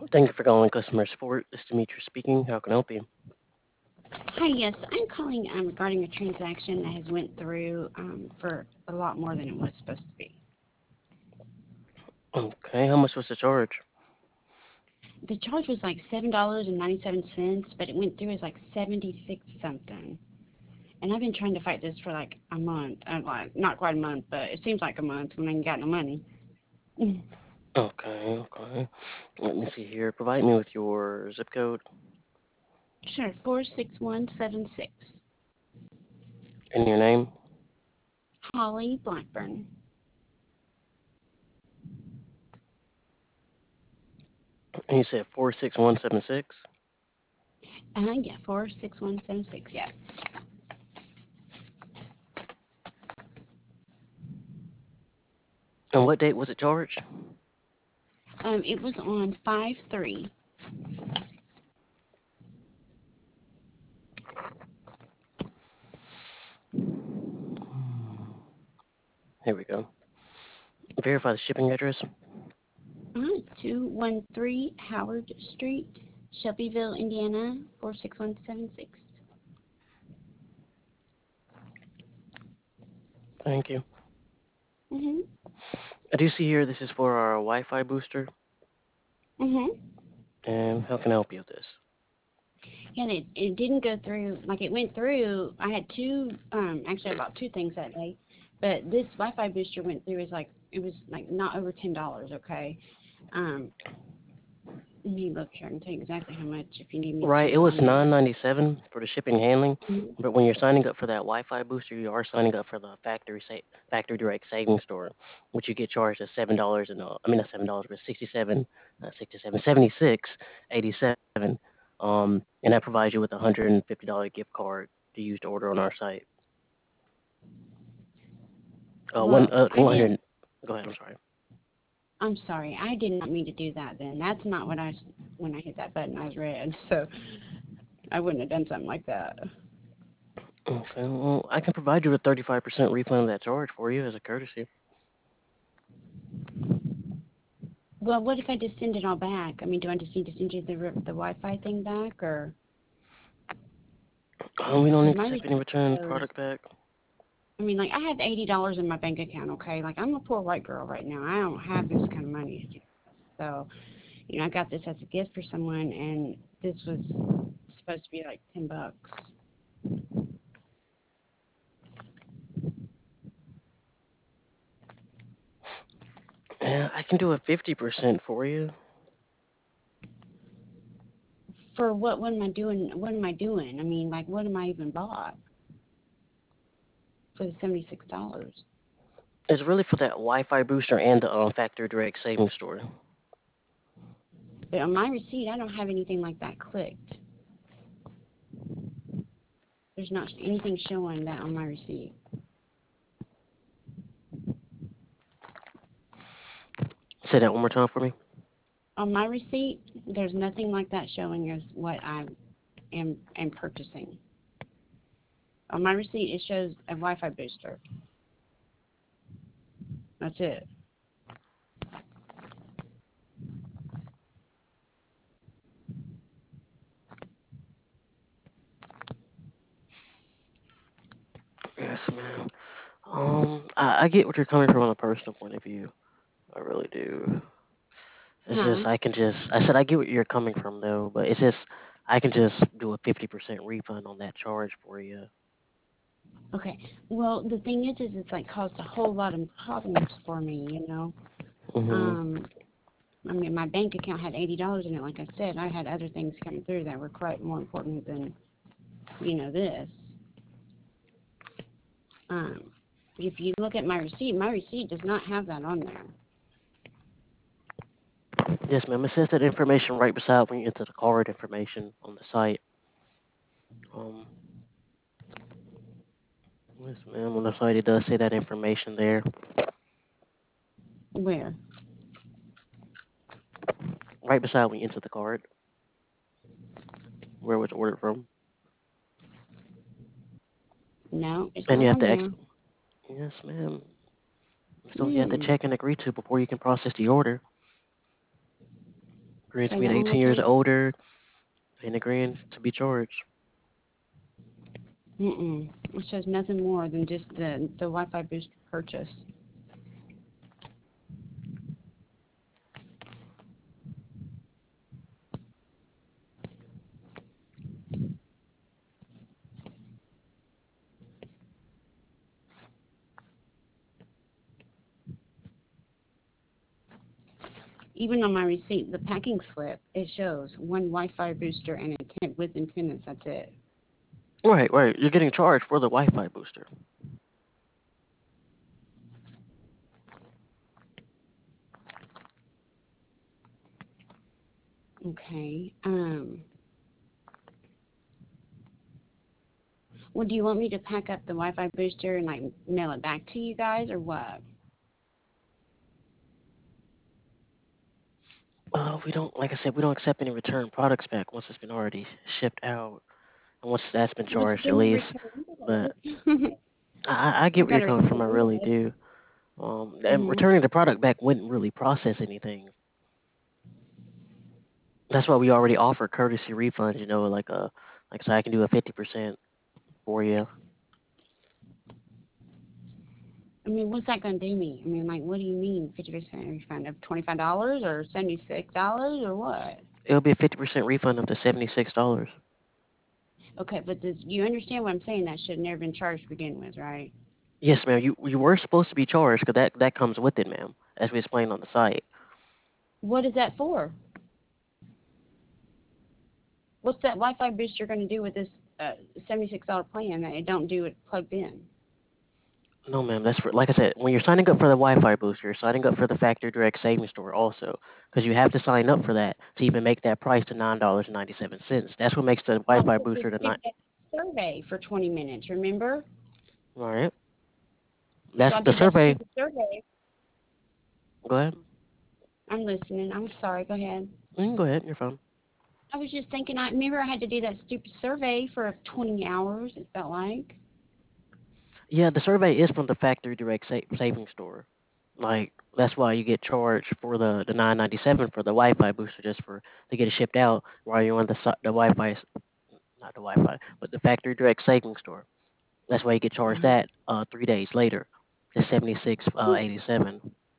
Thank you for calling customer support. This is Demetrius speaking. How can I help you? Hi, yes, I'm calling regarding a transaction that has went through for a lot more than it was supposed to be. Okay, how much was the charge? The charge was like $7.97, but it went through as like 76 something. And I've been trying to fight this for like a month. Like not quite a month, but it seems like a month when I ain't got no money. Okay. Let me see here. Provide me with your zip code Sure, 46176. and your name. Holly Blackburn. And you said 46176. Yeah, 46176. Yes. And what date was it charged? It was on 5/3. Here we go. Verify the shipping address. 213 Howard Street, Shelbyville, Indiana, 46176. Thank you. Mm-hmm. I do see here this is for our Wi-Fi booster. Mm-hmm. And how can I help you with this? And it didn't go through, like it went through. I had actually I bought two things that day, but this Wi-Fi booster went through as like, it was like not over $10, okay? Um, Let me look here. I can tell you exactly how much if you need me Right, it to was on the. 997 for the shipping and handling, Mhm. but when you're signing up for that Wi-Fi booster, you are signing up for the factory direct savings store, which you get charged at $7 and I mean not $7, but 67, 76, 87. And that provides you with a $150 gift card to use to order on our site. Well, I didn't. 100. Go ahead. I'm sorry. I'm sorry. I did not mean to do that. Then that's not what when I hit that button. I was read, so I wouldn't have done something like that. Okay, well, I can provide you with 35% refund of that charge for you as a courtesy. Well, what if I just send it all back? I mean, do I just need to send you the Wi-Fi thing back, or We don't because my accept any receipt return shows? product back. I mean, like I have $80 in my bank account. Okay, like I'm a poor white girl right now. I don't have this kind of money. So, I got this as a gift for someone, and this was supposed to be like $10. Yeah, I can do a 50% for you. For what? What am I doing? What am I doing? I mean, like, what am I even bought for the $76? It's really for that Wi-Fi booster and the factory direct savings store. But on my receipt, I don't have anything like that clicked. There's not anything showing that on my receipt. Say that one more time for me. On my receipt, there's nothing like that showing as what I am purchasing. On my receipt, it shows a Wi-Fi booster. That's it. Yes, ma'am. I get what you're coming from on a personal point of view. I really do. It's just Huh? I said I get what you're coming from though, but it's just I can just do a 50% refund on that charge for you. Okay. Well, the thing is it's like caused a whole lot of problems for me. Mhm. Um, I mean, my bank account had $80 in it. Like I said, I had other things coming through that were quite more important than, this. Um, if you look at my receipt does not have that on there. Yes, ma'am. It says that information right beside when you enter the card information on the site. Um, yes, ma'am. On the site, it does say that information there, Where? right beside when you enter the card, where it was ordered from, No, it's and not you have on to there. Yes, ma'am. So you have to Hmm. check and agree to before you can process the order. agreeing to Say be that one more 18 years time. older and agreeing to be charged. Mm-mm. It shows nothing more than just the Wi-Fi booster purchase. Even on my receipt, the packing slip, it shows one Wi-Fi booster and a tent with antennas. That's it. Right, right. You're getting charged for the Wi-Fi booster. Okay. Well, do you want me to pack up the Wi-Fi booster and like mail it back to you guys, or what? We don't, like I said, we don't accept any return products back once it's been already shipped out and once that's been What's charged at been least. returned? But I I get where you're gotta coming return from. I really it. do. And Mhm. returning the product back wouldn't really process anything. That's why we already offer courtesy refunds. Like so I can do a 50% for you. I mean, what's that gonna do me? I mean, like, what do you mean 50% refund of $25 or $76 or what? It'll be a 50% refund up to $76. Okay, but you understand what I'm saying? That should have never been charged to begin with, right? Yes, ma'am. You were supposed to be charged because that comes with it, ma'am, as we explained on the site. What is that for? What's that Wi-Fi booster going to do with this $76 plan that it don't do it plugged in? No, ma'am. That's for, like I said, when you're signing up for the Wi-Fi booster, you're signing up for the Factory Direct Savings Store also, because you have to sign up for that to even make that price to $9.97. That's what makes the I Wi-Fi took this booster the nine. stupid survey for 20 minutes, remember? All right. So That's I the did that survey. stupid survey. Go ahead. I'm listening. I'm sorry. Go ahead. Go ahead. You're fine. I was just thinking, I remember I had to do that stupid survey for 20 hours, it felt like. Yeah, the survey is from the Factory Direct Savings Store. Like that's why you get charged for the 9.97 for the Wi-Fi booster just for to get it shipped out while you're on the Wi-Fi, not the Wi-Fi, but the Factory Direct Savings Store. That's why you get charged Uh-huh. that 3 days later. It's 76.87.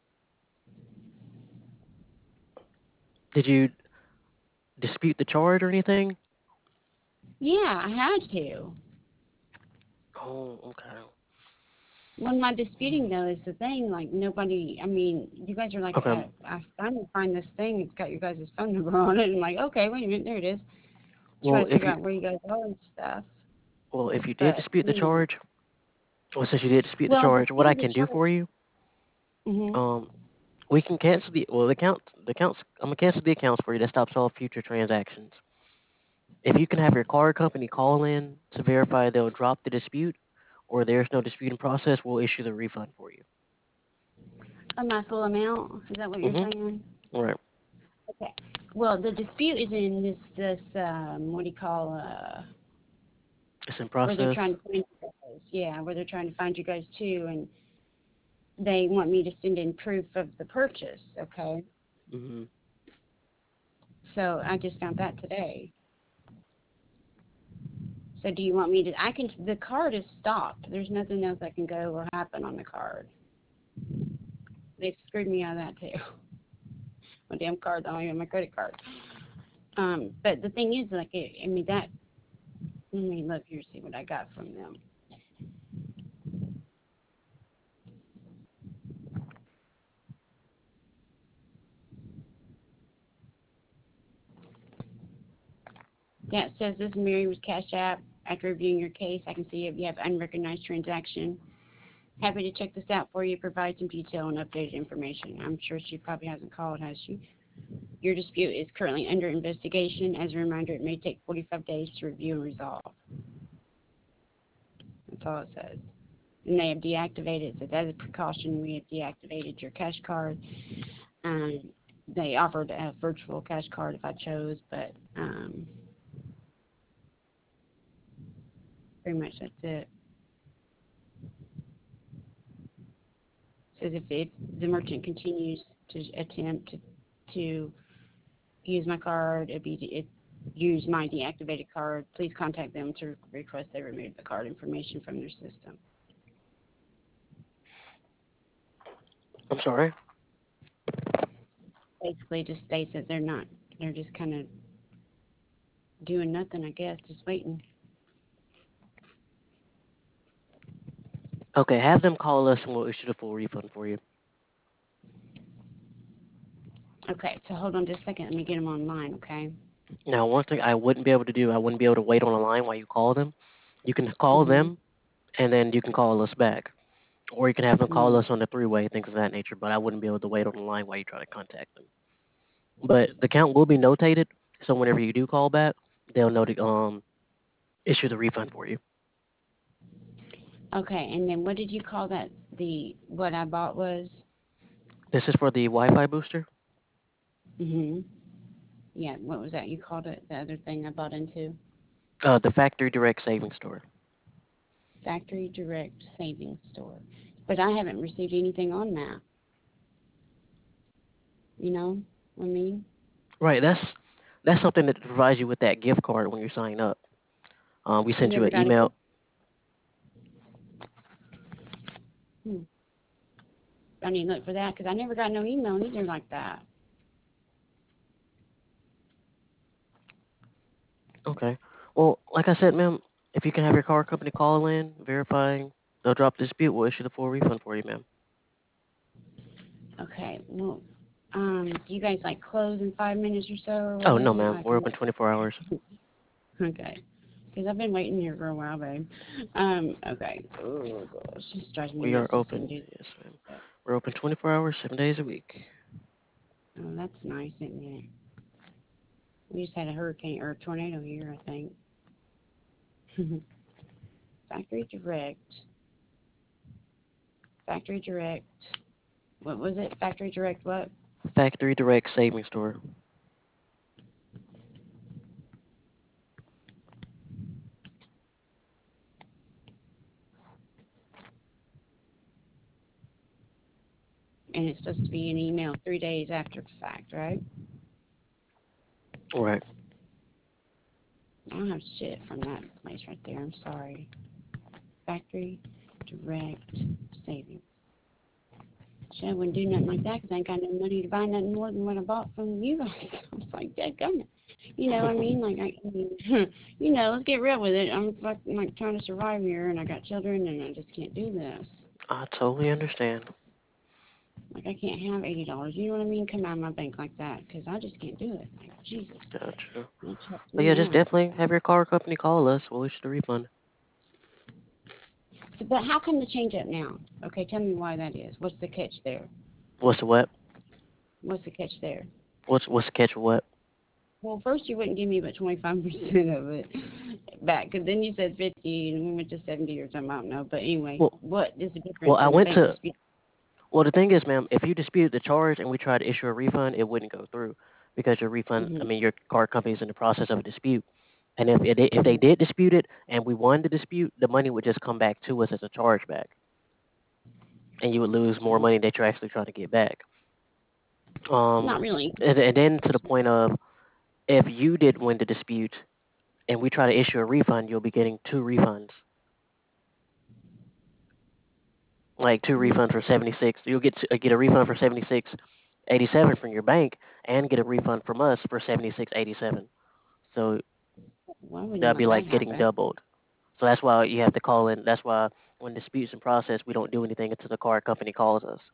Did you dispute the charge or anything? Yeah, I had to. Oh, okay. What am I disputing though is the thing, like nobody, I mean, you guys are like, Okay. I finally find this thing, it's got your guys' phone number on it. And I'm like, okay, wait a minute, there it is. Try Well, to if figure you out where you guys are and stuff. well if you did But, dispute the charge, well since you did dispute the well, I charge, what I disputed the can do charge. for you, Hmm. um, we can cancel the accounts. I'm gonna cancel the accounts for you. That stops all future transactions. If you can have your card company call in to verify they'll drop the dispute, or there's no dispute in process, we'll issue the refund for you. On my full amount, is that what you're Mm-hmm. saying? All right. Okay. Well, the dispute is in this what do you call It's in where they're trying process. to find you guys. Yeah, where they're trying to find you guys too, and they want me to send in proof of the purchase. Okay. Mm-hmm. So I just found that today. So do you want me to? I can. The card is stopped. There's nothing else that can go or happen on the card. They've screwed me out of that too. My damn card's not even my credit card. But the thing is, like, I mean that. Let me look here, see what I got from them. Yeah, it says this Mary was Cash App. After reviewing your case, I can see if you have unrecognized transaction. Happy to check this out for you. Provide some detail and updated information. I'm sure she probably hasn't called, has she? Your dispute is currently under investigation. As a reminder, it may take 45 days to review and resolve. That's all it says. And they have deactivated. It says, as a precaution, we have deactivated your cash card. Um, they offered a virtual cash card if I chose, but pretty much that's it. It says if the merchant continues to attempt to use my card. Use my deactivated card. Please contact them to request they remove the card information from their system. I'm sorry. Basically, just states that they're just kind of doing nothing, I guess, just waiting. Okay, have them call us and we'll issue the full refund for you. Okay, so hold on just a second. Let me get them online, okay? Now, one thing I wouldn't be able to do, I wouldn't be able to wait on the line while you call them. You can call Mm-hmm. them and then you can call us back. Or you can have them call Mm. us on the three-way, things of that nature, but I wouldn't be able to wait on the line while you try to contact them. But the count will be notated, so whenever you do call back, they'll issue the refund for you. Okay, and then what did you call that? What I bought was? This is for the Wi-Fi booster. Mm-hmm. Yeah, what was that? You called it the other thing I bought into? The Factory Direct Savings Store. Factory Direct Savings Store. But I haven't received anything on that. You know what I mean? Right, that's something that provides you with that gift card when you sign up. We I sent you never an got it. email. Hmm. I need to look for that because I never got no email either like that. Okay. Well, like I said, ma'am, if you can have your car company call in, verifying, they'll drop the dispute. We'll issue the full refund for you, ma'am. Okay, well, do you guys like close in 5 minutes or so or Oh no, whatever? ma'am. I We're can. open 24 hours. Okay. Because I've been waiting here for a while, babe. Okay. Oh, gosh. This drives me We are nuts to open. send you Yes, ma'am. that. We're open 24 hours, 7 days a week. Oh, that's nice, isn't it? We just had a hurricane or a tornado here, I think. Factory Direct. Factory Direct. What was it? Factory Direct what? Factory Direct Savings Store. And it's supposed to be an email 3 days after the fact, right? All right. I don't have shit from that place right there. I'm sorry. Factory Direct Savings. Shit, I wouldn't do nothing like that because I ain't got no money to buy nothing more than what I bought from you guys. I was like, dadgummit. You know what I mean? Like, let's get real with it. I'm fucking, like, trying to survive here, and I got children, and I just can't do this. I totally understand. Like, I can't have $80. You know what I mean? Come out of my bank like that because I just can't do it. Like, Jesus. Gotcha. That trips But yeah, me just out. definitely have your car company call us. We'll issue the refund. So, but how come the change up now? Okay, tell me why that is. What's the catch there? What's the what? What's the catch there? What's the catch of what? Well, first you wouldn't give me but 25% of it back, because then you said 50 and we went to 70 or something. I don't know. But anyway, Well, what is the well, difference I in the went bank to. dispute? Well, the thing is, ma'am, if you dispute the charge and we try to issue a refund, it wouldn't go through because your refund. I Mhm. mean, your car company is in the process of a dispute. And if they Mhm. did dispute it and we won the dispute, the money would just come back to us as a chargeback, and you would lose more Mhm. money that you're actually trying to get back. Not Um, really. and then to the point of if you did win the dispute and we try to issue a refund, you'll be getting two refunds, like two Mhm. refunds for 76. You'll get a refund for 76.87 from your bank and get a refund from us for 76.87. So Why wouldn't you that'd be let that like getting happen? doubled. So that's why you have to call in. That's why when disputes in process, we don't do anything until the car company calls us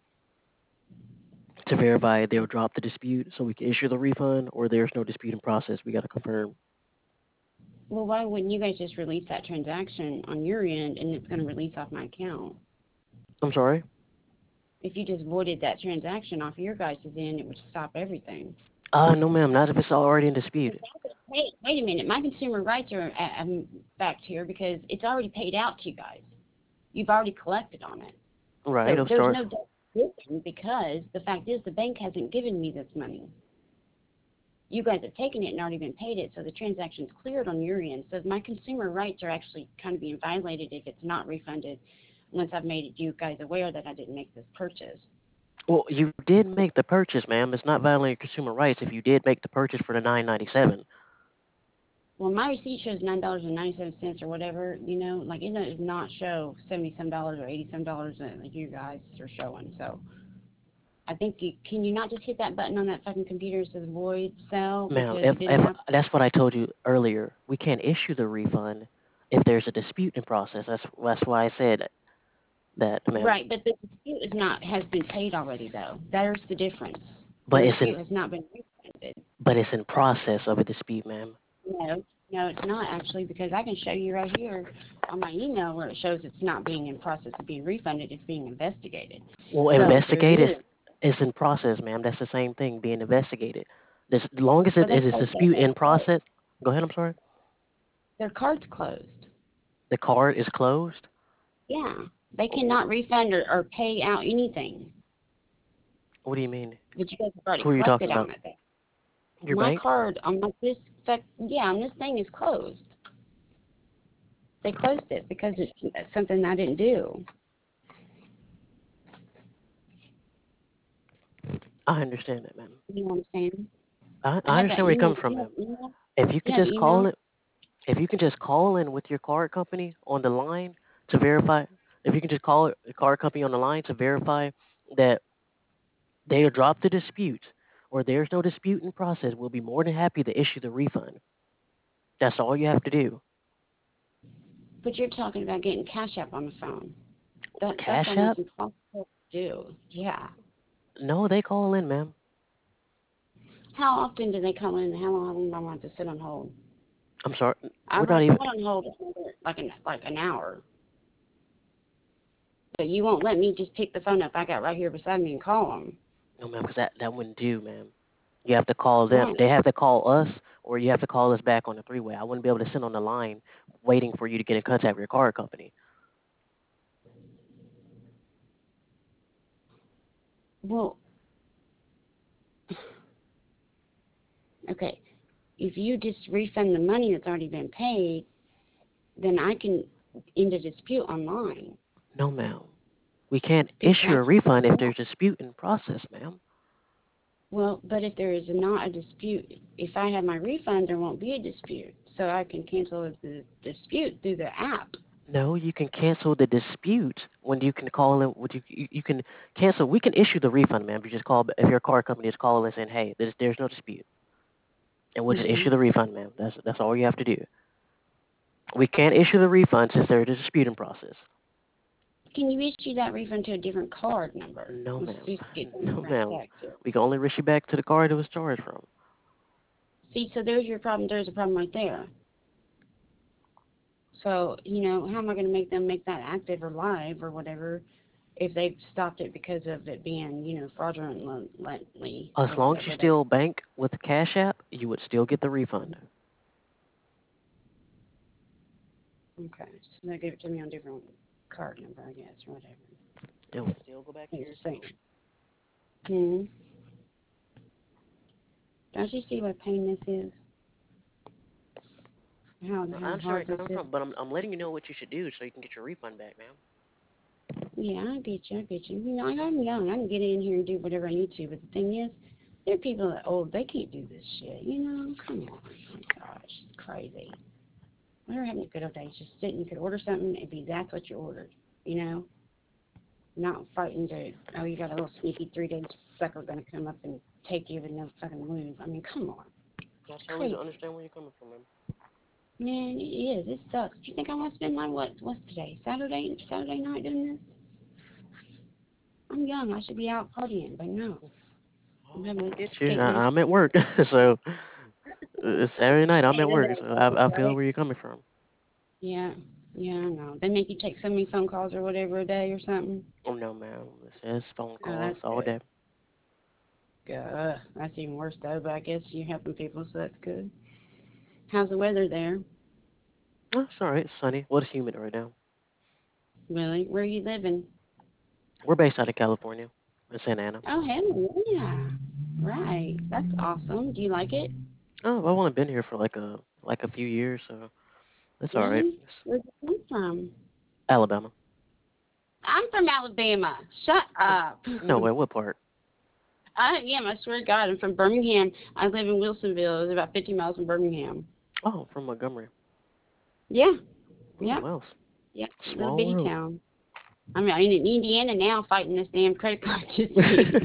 to verify they'll drop the dispute so we can issue the refund, or there's no dispute in process. We got to confirm. Well, why wouldn't you guys just release that transaction on your end and it's going to release off my account? I'm sorry. If you just voided that transaction off your guys' end, it would stop everything. No, ma'am. Not if it's already in dispute. Wait a minute. My consumer rights are backed here because it's already paid out to you guys. You've already collected on it. Right. So It'll there's start. no debt given because the fact is the bank hasn't given me this money. You guys have taken it and already been paid it, so the transaction's cleared on your end. So my consumer rights are actually kind of being violated if it's not refunded once I've made you guys aware that I didn't make this purchase. Well, you did make the purchase, ma'am. It's not violating consumer rights if you did make the purchase for the 9.97. Well, my receipt shows $9.97 or whatever. Like it does not show 70 some dollars or 80 some dollars like you guys are showing. So I think can you not just hit that button on that fucking computer that says void sell Ma'am, because if it didn't if have. that's what I told you earlier, we can't issue the refund if there's a dispute in process. That's why I said that, ma'am. Right, but the dispute is not has been paid already though. There's the difference. But The it's in dispute has not been refunded. but it's in process of a dispute, ma'am. No, no, it's not actually because I can show you right here on my email where it shows it's not being in process of being refunded. It's being investigated. Well, So there investigate is, is in process, ma'am. That's the same thing, being investigated. As long as but it that's is like dispute that's in closed. process. Go ahead. I'm sorry. Their card's closed. The card is closed. Yeah, they Wh- cannot refund or pay out anything What do you mean? that you guys have already Who are you talking collected on about? it. Your My bank? card on this yeah, on this thing is closed. They closed it because it's something I didn't do. I understand that, ma'am. You know what I'm saying? I I have that understand where you're email. coming from, You have ma'am. email? If you could You have just email? call it, if you can just call in with your card company on the line to verify, if you can just call the card company on the line to verify that they drop the dispute or there's no dispute in process, we'll be more than happy to issue the refund. That's all you have to do. But you're talking about getting Cash App on the phone. That's Cash almost App? impossible to do. Yeah. No, they call in, ma'am. How often do they come in? How long do I want to sit on hold? I'm sorry. I We're not might even. sit on hold like an hour, but you won't let me just pick the phone up I got right here beside me and call them. No, ma'am, because that wouldn't do, ma'am. You have to call them. Right. They have to call us, or you have to call us back on the three-way. I wouldn't be able to sit on the line waiting for you to get in contact with your car company. Well, okay. If you just refund the money that's already been paid, then I can end a dispute online. No, ma'am. We can't If issue a that's what refund you if want. there's a dispute in process, ma'am. Well, but if there is not a dispute, if I have my refund, there won't be a dispute. So I can cancel the dispute through the app. No, you can cancel the dispute when you can call in. Would you can cancel? We can issue the refund, ma'am. If you just call, if your car company is calling and saying, "Hey, there's no dispute," and we'll just Hmm. issue the refund, ma'am. That's all you have to do. We can't issue the refund since there's a dispute in process. Can you issue that refund to a different card number? No, Let's ma'am. just get some No, brass ma'am. tacks here. We can only rush you back to the card it was charged from. See, so there's your problem. There's a problem right there. So, how am I going to make them make that active or live or whatever if they've stopped it because of it being, fraudulently As or long as you whatever they. still bank with Cash App, you would still get the refund. Okay, so they give it to me on different card number, I guess, or whatever. It would still go back to What your you're saying. account. Hmm. Don't you see what pain this is? How No, I how understand where hard you're this coming is? from, but I'm letting you know what you should do so you can get your refund back, ma'am. Yeah, I get you. I get you. I'm young. I can get in here and do whatever I need to. But the thing is, there are people that they can't do this shit. Come on. Oh my gosh, it's crazy. We were having a good old day. Just sitting, you could order something, it'd be exactly what you ordered. You know, not fighting to. Oh, you got a little sneaky 3 days sucker gonna come up and take you with no fucking move. I mean, come on. I It's totally crazy. understand where you're coming from, ma'am. Man, it is. It sucks. Do you think I want to spend my what's today? Saturday night doing this? I'm young. I should be out partying, but no. I'm Oh, having I to get you. skate my. I'm at work, so it's Saturday night. I'm at work, so I feel Right? where you're coming from. Yeah. Yeah, I know. They make you take so many phone calls or whatever a day or something. Oh no, ma'am. This is phone Oh, calls that's all good. day. That's even worse though. But I guess you're helping people, so that's good. How's the weather there? Oh, it's all right. It's sunny. Well, it's humid right now. Really? Where are you living? We're based out of California, in Santa Ana. Oh, hell yeah. Right. That's awesome. Do you like it? Oh, I've only been here for like a few years, so it's all right. Really? It's Where'd you come from? Alabama. I'm from Alabama. Shut up. No way. What part? I am. I swear to God, I'm from Birmingham. I live in Wilsonville. It's about 50 miles from Birmingham. Oh, from Montgomery. Yeah. Oh, Yep. well, Yep. Little small bitty world. town. I'm in Indiana now fighting this damn credit card dispute.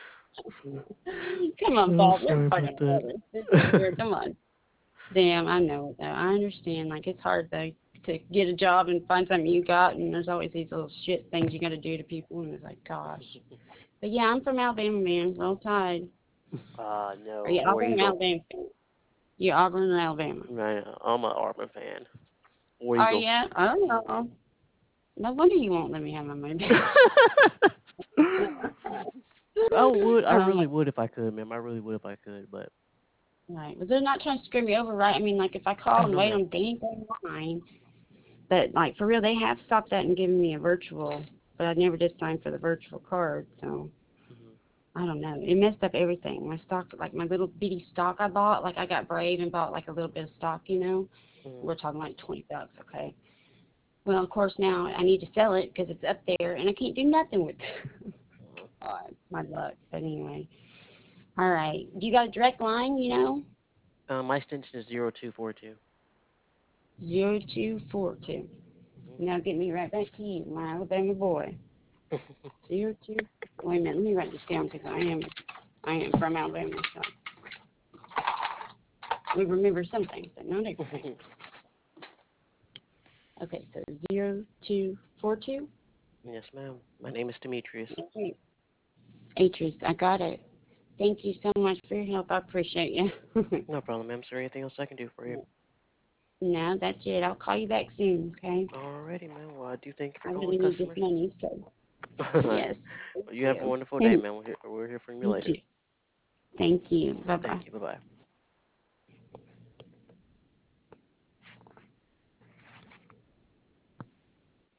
Come on, Oh, Bob. You're sorry fighting about that. over this over here. Come on. Damn, I know it though. I understand. Like it's hard though to get a job and find something you got, and there's always these little shit things you got to do to people, and it's like, gosh. But yeah, I'm from Alabama, man. Roll Tide. Are No, you War Auburn or Eagle. Alabama fan? You Auburn or Alabama? Man, I'm an Auburn fan. War Are Eagle. you? I don't know. No wonder you won't let me have my money back. I would. I um, really would if I could, ma'am. I really would if I could, but right. But they're not trying to screw me over, right? I mean, like if I call oh and no, wait ma'am. on dang line, but like for real, they have stopped that and given me a virtual, but I never did sign for the virtual card, so. Hmm. I don't know. It messed up everything. My stock, like my little bitty stock I bought, like I got brave and bought like a little bit of stock, you know. Hmm. We're talking like $20, okay? Well, of course now I need to sell it because it's up there and I can't do nothing with it. God, my luck. But anyway, all right. You got a direct line, you know? My extension is 0242. 0242. Now get me right back to you, my Alabama boy. 02. Wait a minute. Let me write this down because I am from Alabama, so we remember some things, but not everything. Okay, so 0242. Yes, ma'am. My name is Demetrius. Okay. Atris, I got it. Thank you so much for your help. I appreciate you. No problem, ma'am. Is there anything else I can do for you? No, that's it. I'll call you back soon, okay? Alrighty, ma'am. Well, I do thank you for I calling really need this customers. money, so Alright. yes. Thank Well, you have a you. wonderful day, ma'am. We'll hear from you You later. too. Thank you. Bye bye. Thank you. Bye bye.